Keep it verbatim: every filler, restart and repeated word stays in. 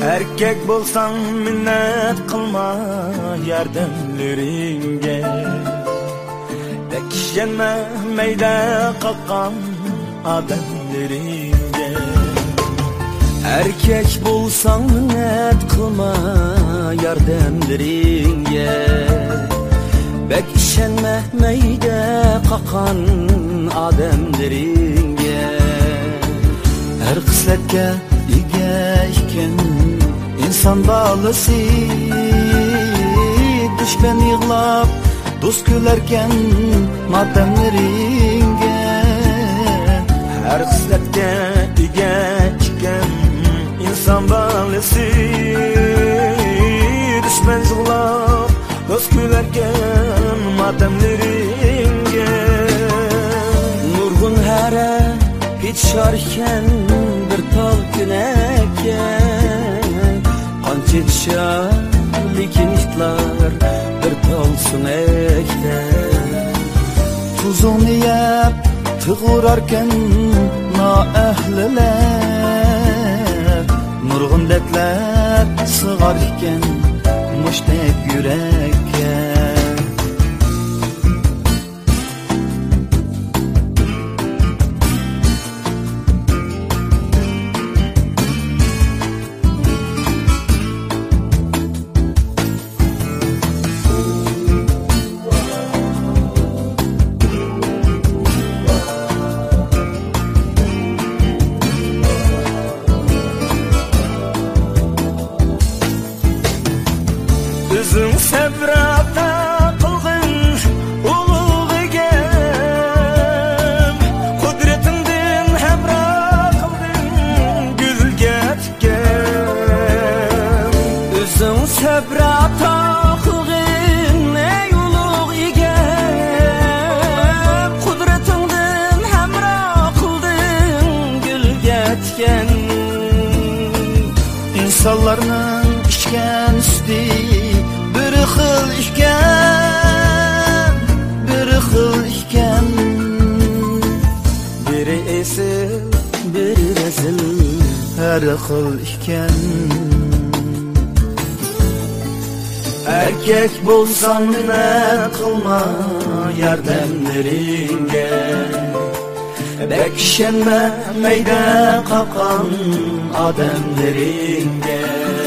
Erkek bolsan minnet kılma yardımlarınge. Bekşenme meyde kalkan adamlarınge. Erkek bolsan minnet kılma yardımlarınge. Bekşenme meyde kalkan adamlarınge. Her kısletke İgeyken insan balısı düşben yığlap dost gülerken matemleringe. Her kısletke igeyken insan balısı düşben yığlap dost gülerken matemleringe. Nurgun here hiç şarken bir tal güneken Ançet şarlikin iştlar bir talsın ekte. Tuzunu yap tığurarken na ehliler Nurgun detler sığarken müştek yürekken. Üzüm sebrata kılgın uluğ egem. Kudretinden hemra kıldın gülge tüken. Üzüm sebrata kılgın ey uluğ egem. Kudretinden hemra kıldın gülge tüken. İnsanlarının içken üstü bir xil işken, bir xil işken. Biri esil, biri rezil, her xil işken. Erkek bolsan minnet kılma yardımlarınge. Bekşenme meyde kalkan adamlarınge.